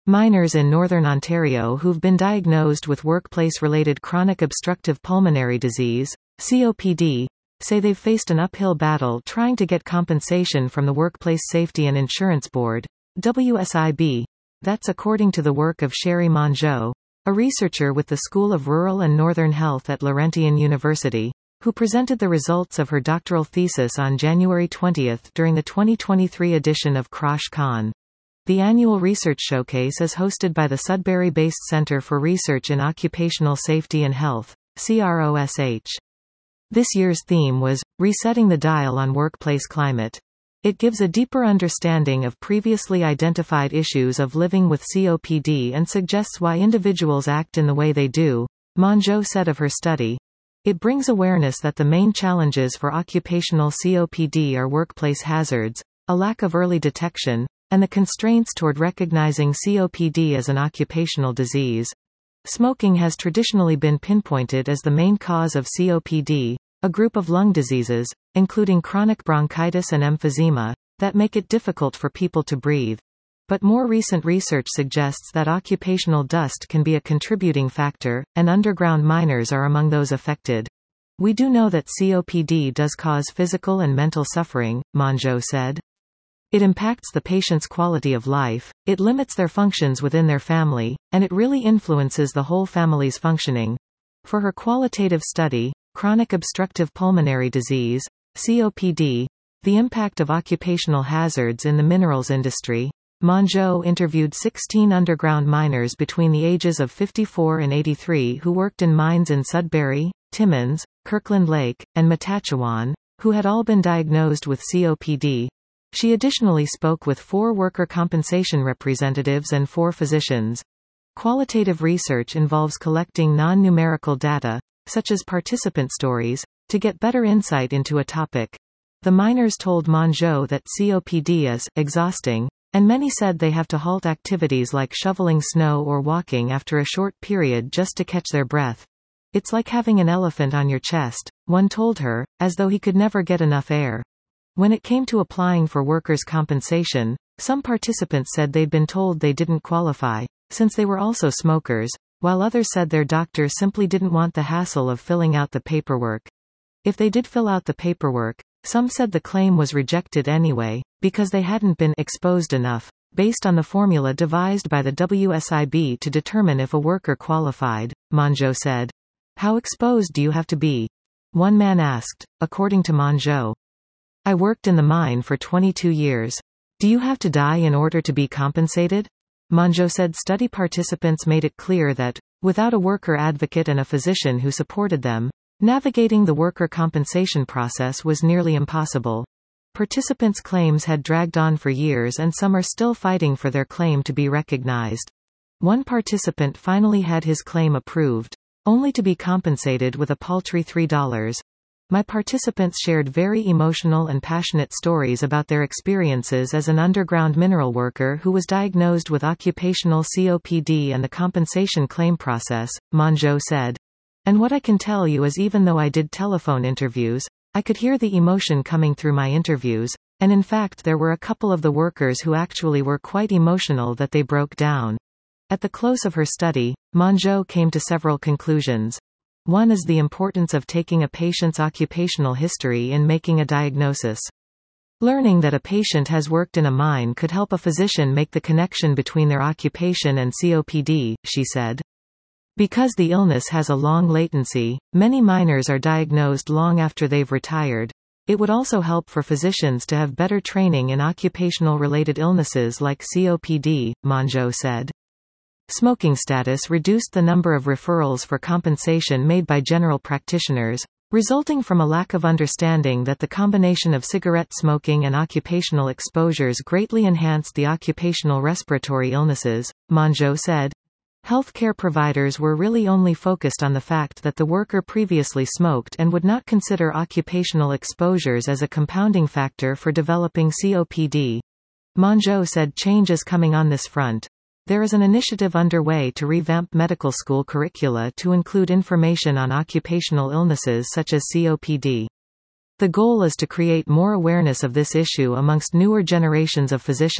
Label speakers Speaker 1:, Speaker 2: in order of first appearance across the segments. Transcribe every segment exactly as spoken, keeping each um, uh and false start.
Speaker 1: Miners in Northern Ontario who've been diagnosed with workplace-related chronic obstructive pulmonary disease, C O P D, say they've faced an uphill battle trying to get compensation from the Workplace Safety and Insurance Board, W S I B. That's according to the work of Sherry Mongeau, a researcher with the School of Rural and Northern Health at Laurentian University, who presented the results of her doctoral thesis on January twentieth during the twenty twenty-three edition of Crosh Con. The annual research showcase is hosted by the Sudbury-based Centre for Research in Occupational Safety and Health, C R O S H. This year's theme was, Resetting the Dial on Workplace Climate. It gives a deeper understanding of previously identified issues of living with C O P D and suggests why individuals act in the way they do, Mongeau said of her study. It brings awareness that the main challenges for occupational C O P D are workplace hazards, a lack of early detection, and the constraints toward recognizing C O P D as an occupational disease. Smoking has traditionally been pinpointed as the main cause of C O P D, a group of lung diseases, including chronic bronchitis and emphysema, that make it difficult for people to breathe. But more recent research suggests that occupational dust can be a contributing factor, and underground miners are among those affected. We do know that C O P D does cause physical and mental suffering, Mongeau said. It impacts the patient's quality of life, it limits their functions within their family, and it really influences the whole family's functioning. For her qualitative study, Chronic Obstructive Pulmonary Disease, C O P D, The Impact of Occupational Hazards in the Minerals Industry, Mongeau interviewed sixteen underground miners between the ages of fifty-four and eighty-three who worked in mines in Sudbury, Timmins, Kirkland Lake, and Matachewan, who had all been diagnosed with C O P D. She additionally spoke with four worker compensation representatives and four physicians. Qualitative research involves collecting non-numerical data, such as participant stories, to get better insight into a topic. The miners told Mongeau that C O P D is exhausting, and many said they have to halt activities like shoveling snow or walking after a short period just to catch their breath. It's like having an elephant on your chest, one told her, as though he could never get enough air. When it came to applying for workers' compensation, some participants said they'd been told they didn't qualify, since they were also smokers, while others said their doctor simply didn't want the hassle of filling out the paperwork. If they did fill out the paperwork, some said the claim was rejected anyway, because they hadn't been exposed enough, based on the formula devised by the W S I B to determine if a worker qualified, Mongeau said. How exposed do you have to be? One man asked. According to Mongeau, I worked in the mine for twenty-two years. Do you have to die in order to be compensated? Mongeau said study participants made it clear that, without a worker advocate and a physician who supported them, navigating the worker compensation process was nearly impossible. Participants' claims had dragged on for years and some are still fighting for their claim to be recognized. One participant finally had his claim approved, only to be compensated with a paltry three dollars. My participants shared very emotional and passionate stories about their experiences as an underground mineral worker who was diagnosed with occupational C O P D and the compensation claim process, Mongeau said. And what I can tell you is even though I did telephone interviews, I could hear the emotion coming through my interviews, and in fact there were a couple of the workers who actually were quite emotional that they broke down. At the close of her study, Mongeau came to several conclusions. One is the importance of taking a patient's occupational history in making a diagnosis. Learning that a patient has worked in a mine could help a physician make the connection between their occupation and C O P D, she said. Because the illness has a long latency, many miners are diagnosed long after they've retired. It would also help for physicians to have better training in occupational-related illnesses like C O P D, Mongeau said. Smoking status reduced the number of referrals for compensation made by general practitioners, resulting from a lack of understanding that the combination of cigarette smoking and occupational exposures greatly enhanced the occupational respiratory illnesses, Mongeau said. Healthcare providers were really only focused on the fact that the worker previously smoked and would not consider occupational exposures as a compounding factor for developing C O P D. Mongeau said change is coming on this front. There is an initiative underway to revamp medical school curricula to include information on occupational illnesses such as C O P D. The goal is to create more awareness of this issue amongst newer generations of physicians,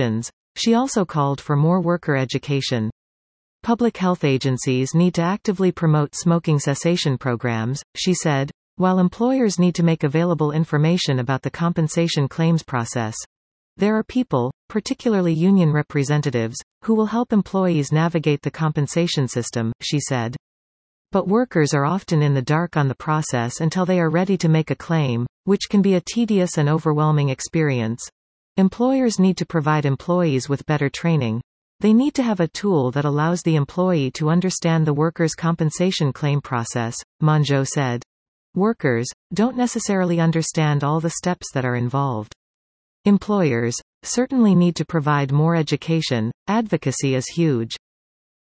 Speaker 1: She also called for more worker education. Public health agencies need to actively promote smoking cessation programs, she said, while employers need to make available information about the compensation claims process. There are people, particularly union representatives, who will help employees navigate the compensation system, she said. But workers are often in the dark on the process until they are ready to make a claim, which can be a tedious and overwhelming experience. Employers need to provide employees with better training. They need to have a tool that allows the employee to understand the worker's compensation claim process, Mongeau said. Workers don't necessarily understand all the steps that are involved. Employers certainly need to provide more education. Advocacy is huge.